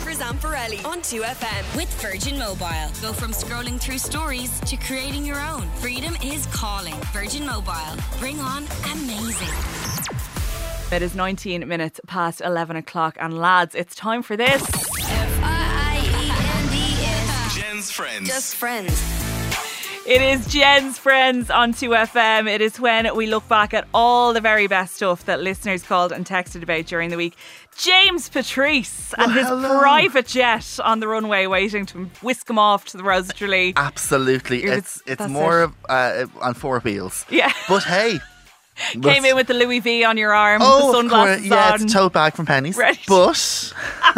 Evers and Pirelli on 2FM. With Virgin Mobile. Go from scrolling through stories to creating your own. Freedom is calling. Virgin Mobile. Bring on amazing. It is 19 minutes past 11 o'clock, and lads, it's time for this. Friends. Jen's Friends. Just friends. It is Jen's Friends on 2FM. It is when we look back at all the very best stuff that listeners called and texted about during the week. James Patrice and his private jet on the runway waiting to whisk him off to the Rose of Tralee. Absolutely. It's more on four wheels. Yeah. But hey. Came in with the Louis V on your arm, the sunglasses on. It's a tote bag from Pennies. Right. But,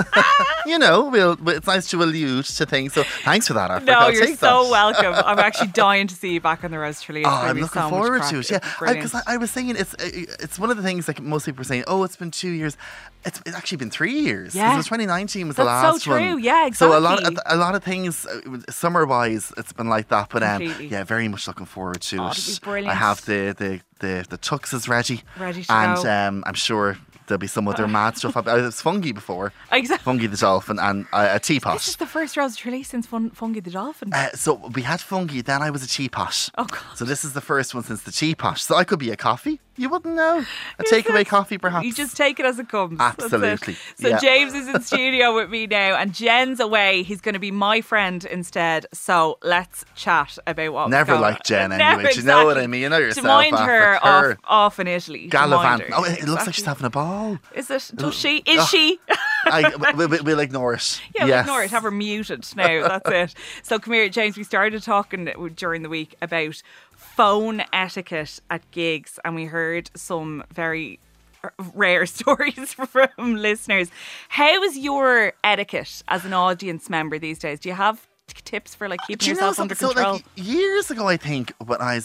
it's nice to allude to things. So thanks for that, Africa. No, you're so welcome. I'm actually dying to see you back on the Rose of Tralee. I'm looking forward to it. Yeah, because I was saying it's one of the things like most people are saying. Oh, it's been 2 years. It's actually been 3 years. Yeah, 2019 was the last one. That's so true. Yeah, exactly. So a lot of things, summer wise, it's been like that. But yeah, very much looking forward to it. It'll be brilliant. I have the tuxes ready to and go. I'm sure there'll be some other mad stuff. It was Fungi before. Exactly. Fungi the dolphin and a teapot. This is the first Rose of Tralee since Fungi the dolphin. So we had Fungi, then I was a teapot. Oh God. So this is the first one since the teapot. So I could be a coffee. You wouldn't know. A takeaway coffee, perhaps. You just take it as it comes. Absolutely. So yeah. James is in studio with me now, and Jen's away. He's going to be my friend instead. So let's chat about what. Never liked Jen anyway. Do you know what I mean? You know yourself. To mind her off in Italy. Gallivant. Oh, it looks like she's having a ball. Is it? Does she? Is she? We'll ignore it. Yeah, we'll ignore it. Have her muted now. That's it. So come here, James. We started talking during the week about phone etiquette at gigs, and we heard some very rare stories from listeners. How is your etiquette as an audience member these days? Do you have tips for keeping yourself under control? Years ago, I think when I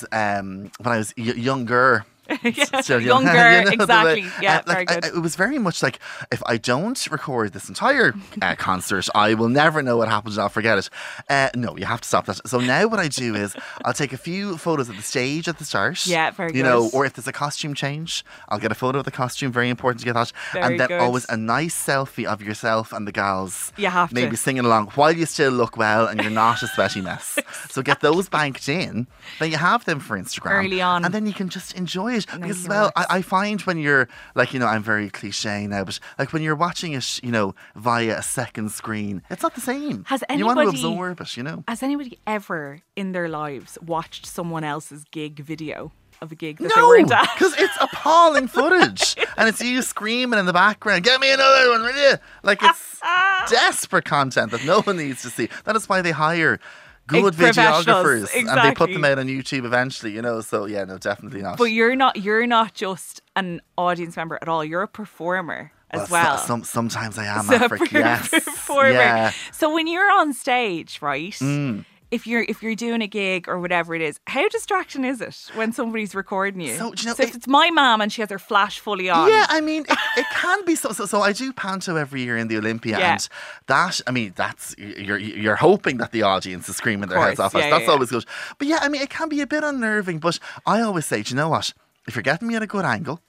was younger. Yeah, still younger, exactly. Yeah, very good. It was very much like, if I don't record this entire concert, I will never know what happens and I'll forget it. No, you have to stop that. So now what I do is I'll take a few photos of the stage at the start. Yeah, very good. Or if there's a costume change, I'll get a photo of the costume. Very important to get that. Very and then good. always a nice selfie of yourself and the gals. You have to. Maybe singing along while you still look well and you're not a sweaty mess. So get those banked in. Then you have them for Instagram. Early on. And then you can just enjoy it. Because I find when you're I'm very cliche now, but when you're watching it, via a second screen, it's not the same. You want to absorb it, Has anybody ever in their lives watched someone else's gig video of a gig that they weren't at? Because it's appalling footage, and it's you screaming in the background, "Get me another one, will you?" It's desperate content that no one needs to see. That is why they hire good videographers, exactly. And they put them out on YouTube eventually, So yeah, no, definitely not. But you're not just an audience member at all. You're a performer as well. Sometimes I am, Africa. Yes. Performer. Yeah. So when you're on stage, right? If you're doing a gig or whatever it is, how distracting is it when somebody's recording you? So, if it's my mum and she has her flash fully on. Yeah, it can be so I do panto every year in the Olympia, and that's you're hoping that the audience is screaming their heads off. That's always good. But yeah, it can be a bit unnerving, but I always say, do you know what? If you're getting me at a good angle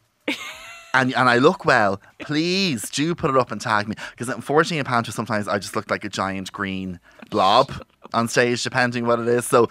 and I look well, please do put it up and tag me, because unfortunately in panto sometimes I just look like a giant green blob on stage, depending what it is. So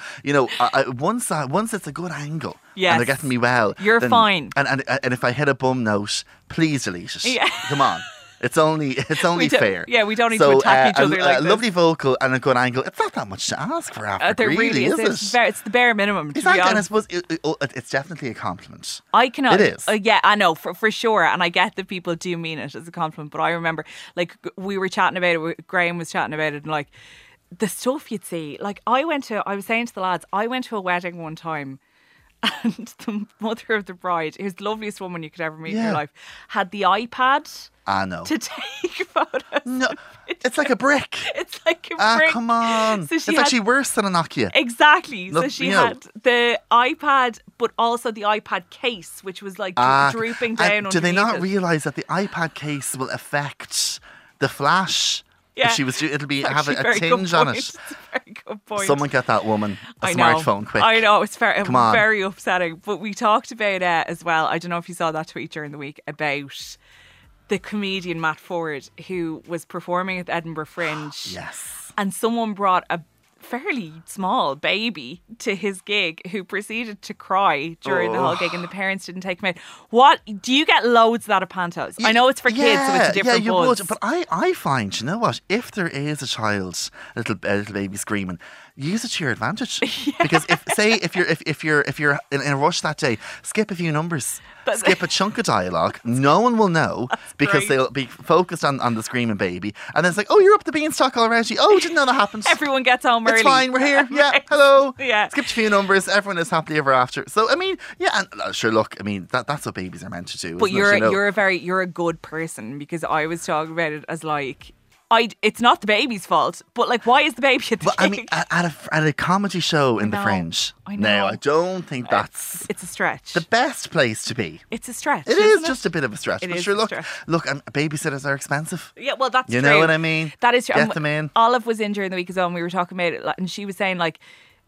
once it's a good angle, yes, and they're getting me well, you're fine. And if I hit a bum note, please delete it. Yeah. Come on. It's only fair. Yeah, we don't need to attack each other like this. A lovely vocal and a good angle. It's not that much to ask for, Africa. There really is. It's the bare minimum. Exactly, and I suppose it's definitely a compliment. It is. Yeah, I know for sure, and I get that people do mean it as a compliment. But I remember, we were chatting about it. Graham was chatting about it, and the stuff you'd see. I was saying to the lads, I went to a wedding one time. And the mother of the bride, who's the loveliest woman you could ever meet in your life, had the iPad to take photos. No, it's like a brick. It's like a brick. Come on. So it's actually worse than a Nokia. Exactly. So she had the iPad, but also the iPad case, which was drooping down. Do they not realise that the iPad case will affect the flash? Yeah. It'll have a tinge on it. It's a very good point. Someone get that woman a smartphone quick. I know, it's very upsetting. But we talked about as well, I don't know if you saw that tweet during the week, about the comedian Matt Ford, who was performing at the Edinburgh Fringe. Yes. And someone brought a fairly small baby to his gig who proceeded to cry during the whole gig, and the parents didn't take him out. What do you get loads of that at Pantos? I know it's for kids, so it's a different you buzz. would, but I find, you know what, if there is a child, a little baby screaming, use it to your advantage. Because if you're in a rush that day, skip a few numbers, skip a chunk of dialogue. No one will know because they'll be focused on the screaming baby, and then it's like, oh, you're up the beanstalk already. Oh, didn't know that happened. Everyone gets home early. It's fine, we're here. Yeah, Right. hello. Yeah. Skipped a few numbers. Everyone is happily ever after. So I mean, yeah, and sure. Look, I mean that's what babies are meant to do. But isn't it, you're a good person, because I was talking about it as like, it's not the baby's fault, but like, why is the baby at the But I gig? mean, at a comedy show in the know, Fringe, I know. no, I don't think that's It's a stretch. the best place to be. It's a stretch. It isn't is just a bit of a stretch. It But is sure, a look, stretch. babysitters are expensive. Yeah, well, that's You true. know what I mean? That is true. Get And them in. Olive was in during the week as well, and we were talking about it, like, and she was saying, like,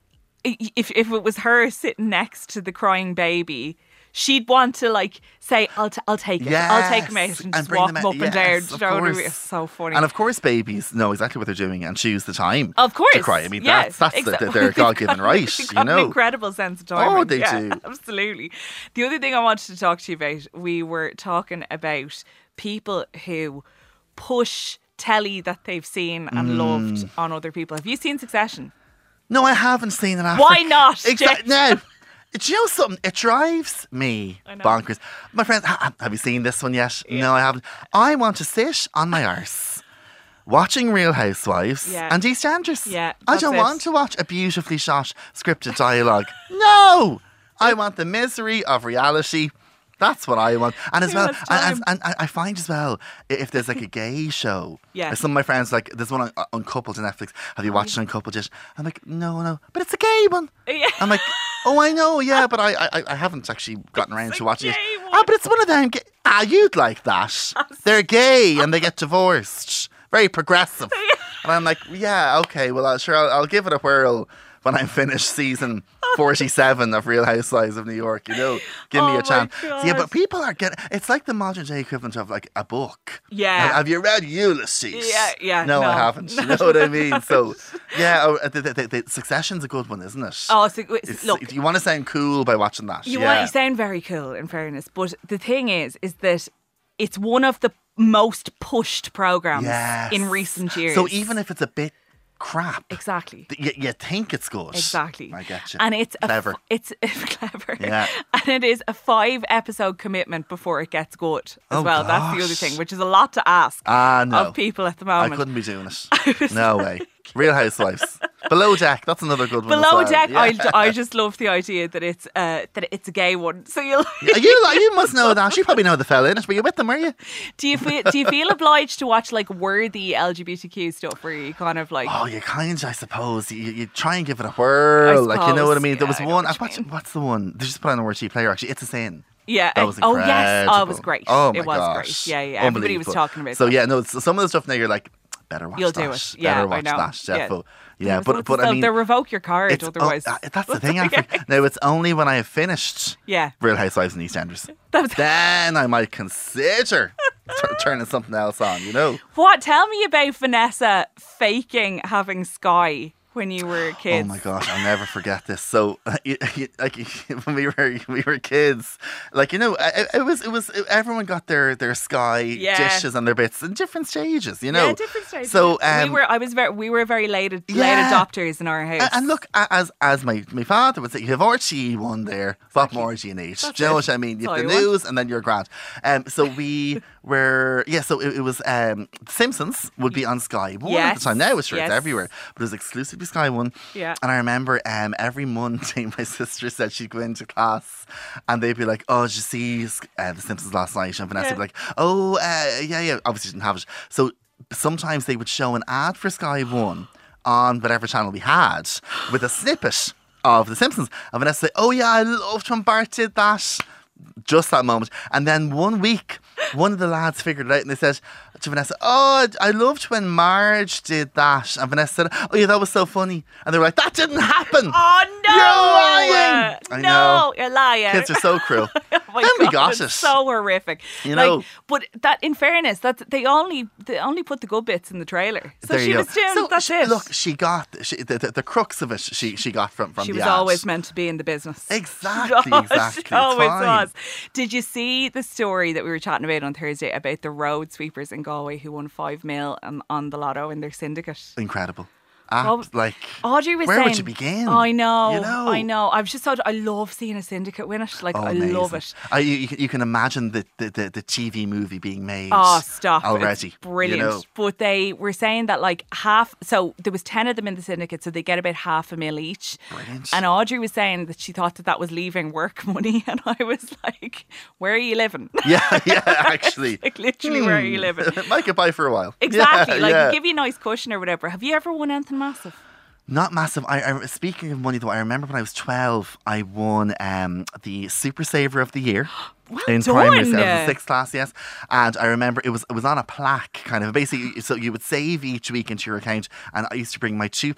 if it was her sitting next to the crying baby, she'd want to, like, say, I'll take it. I'll take him out and just bring walk them him out. up and down. Yes, Do of you know what I mean? course. It's so funny. And of course, babies know exactly what they're doing and choose the time. Of course. to cry. I mean, yeah, that's their God-given right. They've You got know. an incredible sense of timing. Oh, they Yeah, do. Absolutely. The other thing I wanted to talk to you about, we were talking about people who push telly that they've seen and Mm. loved on other people. Have you seen Succession? No, I haven't seen it. After. Why not? Exactly. No. Do you know something? It drives me I know. bonkers. My friends, have you seen this one yet? No, I haven't. I want to sit on my arse watching Real Housewives Yeah. and EastEnders. Yeah, I that's don't it. want to watch a beautifully shot scripted dialogue. No! I want the misery of reality. That's what I want. And as Who well, has time? and I find as well, if there's like a gay show, Yeah. some of my friends, like, there's one on Uncoupled on Netflix. Have you watched Uncoupled yet? I'm like, no, but it's a gay one. Yeah. I'm like, oh, I know, yeah, but I haven't actually gotten around to watching it. gay one. Ah, but it's one of them. You'd like that. They're gay and they get divorced. Very progressive. And I'm like, yeah, okay, well, I'll give it a whirl when I finish season 47 of Real Housewives of New York, you know. Give me Oh a chance. my So, yeah, God. but people are it's like the modern day equivalent of like a book. Yeah. Have you read Ulysses? Yeah, No, I no. haven't. You know what I mean? So, yeah, the Succession's a good one, isn't it? Oh, so, It's- look, you want to sound cool by watching that. you yeah. sound very cool, in fairness, but the thing is that it's one of the most pushed programs Yes. in recent years. So even if it's a bit crap, Exactly. you think it's good. Exactly. I get you. And it's clever. It's clever. Yeah. And it is a 5-episode commitment before it gets good as Oh, well. That's the other gosh. thing, which is a lot to ask No. of people at the moment. I couldn't be doing it. No way. Real Housewives. Below Deck. That's another good one. as Below well. Deck, Yeah. I just love the idea that it's a gay one. So you'll You must know that. You probably know the fella in it. Were you with them, were you? do you feel obliged to watch like worthy LGBTQ stuff where you kind of like Oh, you kind of, I suppose. You try and give it a whirl. Like, you know what I mean? There was Yeah, I know one. what you mean. What's the one? They just put on a RT player, actually. It's a Sin. yeah That was oh yes oh it was incredible. great Oh my it was gosh. great yeah everybody was Unbelievable. talking about So that. yeah, no, some of the stuff now you're like, better watch You'll that. do it. Yeah, better I watch know. that, Jeffo. Yeah, So but I mean, they revoke your card it's, otherwise. that's the thing. Now it's only when I have finished Yeah. Real Housewives and EastEnders, That's- then I might consider turning something else on. You know. What? Tell me about Vanessa faking having Sky when you were kids. Oh my gosh, I'll never forget this. So, like when we were kids, like, you know, it was everyone got their Sky Yeah. dishes and their bits in different stages. You know, Yeah, different stages. So we were very late Yeah. adopters in our house. And look, as my father would say, you have RTE1 there, what more do you need? Do you know what I mean? You That's have all the you want. news and then you're grand. So we were, so it was The Simpsons would be on Sky 1 at the Yes, time. Now it's sure it's yes. everywhere, but it was exclusively Sky 1. Yeah. And I remember every Monday my sister said she'd go into class and they'd be like, oh, did you see The Simpsons last night? And Vanessa would be like, oh, yeah, obviously didn't have it. So sometimes they would show an ad for Sky 1 on whatever channel we had with a snippet of The Simpsons. And Vanessa would say, oh yeah, I loved when Bart did that. Just that moment. And then one week one of the lads figured it out and they said to Vanessa, "Oh, I loved when Marge did that." And Vanessa said, "Oh yeah, that was so funny." And they were like, "That didn't happen." Oh no! You're lying. I know. You're lying. Kids are so cruel. Oh my Then we God, got it's it. so horrific. You know. Like, but that, in fairness, that they only put the good bits in the trailer. So There she you was go. doing So that's it. Look, she got the crux of it. She got from She the was ad. always meant to be in the business. Exactly, exactly. She always Fine. was. Did you see the story that we were chatting about on Thursday about the road sweepers in Galway who won 5 mil on the lotto in their syndicate? Incredible. Well, Like, Audrey was where saying, would you begin? I know, You know? I know. I was just so I love seeing a syndicate win it. Like, Oh, I amazing. love it. You can imagine the TV movie being made. Oh, stop. already. It's brilliant. You know? But they were saying that like so there was 10 of them in the syndicate, so they get about $500,000 each. Brilliant. And Audrey was saying that she thought that was leaving work money. And I was like, where are you living? Yeah, actually. Like, literally, where are you living? Might get by for a while. Exactly. Yeah, Like, yeah. give you a nice cushion or whatever. Have you ever won anything massive? Not massive. Speaking of money, though, I remember when I was 12, I won the Super Saver of the Year. Well in done. primary school. I was in 6th class, yes. And I remember it was on a plaque, kind of. Basically, so you would save each week into your account, and I used to bring my £2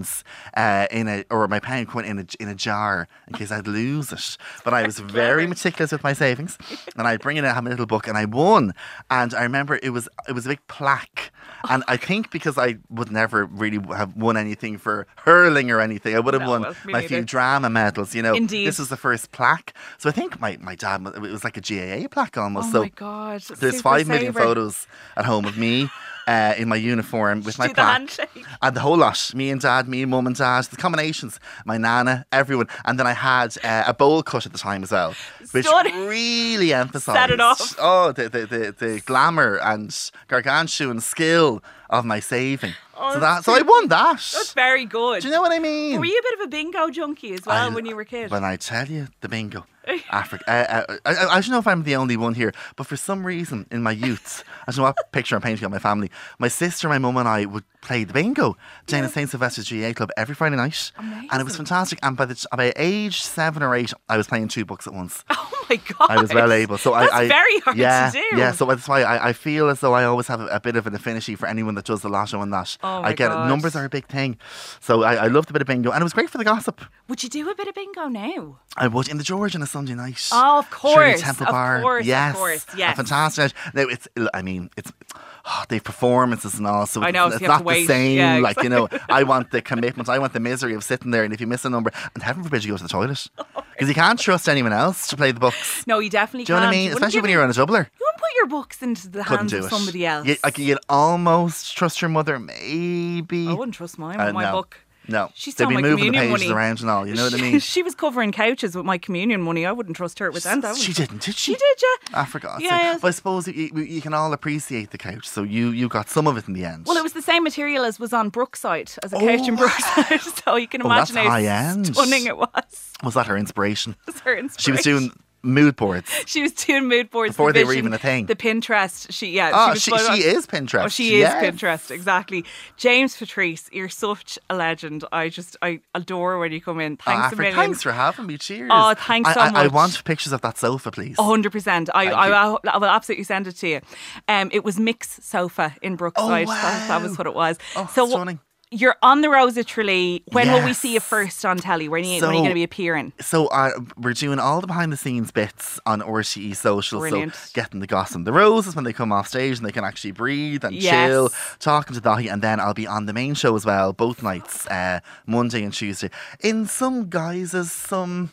or my pound coin in a jar in case I'd lose it. But I was very meticulous with my savings, and I'd bring it in, have my little book, and I won. And I remember it was a big plaque. And I think because I would never really have won anything for hurling or anything, I would have won well, me my few neither. drama medals, you know. Indeed. This was the first plaque. So I think my dad, it was like a GAA plaque almost. Oh so my God. there's Super 5 million Saver. photos at home of me in my uniform with my Do the plaque. handshake. And the whole lot. Me and dad, me and mum and dad, the combinations, my nana, everyone. And then I had a bowl cut at the time as well, which Stunning. really emphasised Set it off. Oh, the glamour and gargantuan skill of my saving. Oh, So I won that. That's very good. Do you know what I mean? Were you a bit of a bingo junkie as well when you were a kid? When I tell you the bingo, Africa. I don't know if I'm the only one here, but for some reason in my youth, I don't know what picture I'm painting of my family. My sister, my mum, and I would play the bingo down in St Sylvester's GA Club every Friday night, and it was fantastic. And by age 7 or 8, I was playing 2 books at once. Oh my God. I was well able. So That's I very hard yeah, to do. Yeah, so that's why I feel as though I always have a bit of an affinity for anyone that does the lotto and that. Oh my I get it. God. Numbers are a big thing. So I loved a bit of bingo, and it was great for the gossip. Would you do a bit of bingo now? I would in the George on a Sunday night. Oh, of Shirley course, Temple of Bar. course, of yes, course, yes. A fantastic night. Now it's they've performances and all, so I know, so it's you have not to the wait. same. Yeah, like, you know, I want the commitment, I want the misery of sitting there, and if you miss a number, and heaven forbid you go to the toilet, because you can't trust anyone else to play the books. No, you definitely Do you know can't. what I mean? You wouldn't Especially give when you're on a doubler. You wouldn't put your books into the Couldn't hands do of it. somebody else. You'd almost trust your mother, maybe. I wouldn't trust mine with my no. book. No, She's they'd on be my moving the communion pages money. around and all. You know what I mean? She was covering couches with my communion money. I wouldn't trust her with that. She didn't, did she? She did, yeah. I forgot. Yeah. But I suppose you can all appreciate the couch, so you got some of it in the end. Well, it was the same material as was on Brookside, as a couch in wow. Brookside. So you can that's imagine how high-end. stunning it was. Was that her inspiration? It was her inspiration. She was doing mood boards. She was doing mood boards Before they were division, even a thing. The Pinterest. She She is Pinterest. Oh, she is yes. Pinterest, exactly. James Patrice, you're such a legend. I adore when you come in. Thanks a million. Thanks for having me. Cheers. Oh, thanks so I much. want pictures of that sofa, please. 100%. I will absolutely send it to you. It was Mix Sofa in Brookside. Oh, wow. That was what it was. Oh, so stunning. You're on the Rosa Tralee. When will we Yes. see you first on telly? When are you going to be appearing? So we're doing all the behind the scenes bits on RTE Social. Brilliant. So getting the goss and the roses when they come off stage and they can actually breathe and Yes. chill, talking to Dahi, and then I'll be on the main show as well, both nights, Monday and Tuesday, in some guises, some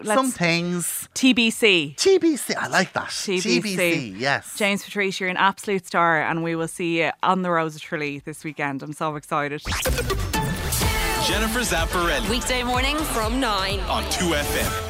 things. TBC. TBC, I like that. TBC. Yes. James Patrice, you're an absolute star, and we will see you on the Rosa Tralee this weekend. I'm so excited. Jennifer Zamparelli Weekday morning from 9. on 2FM.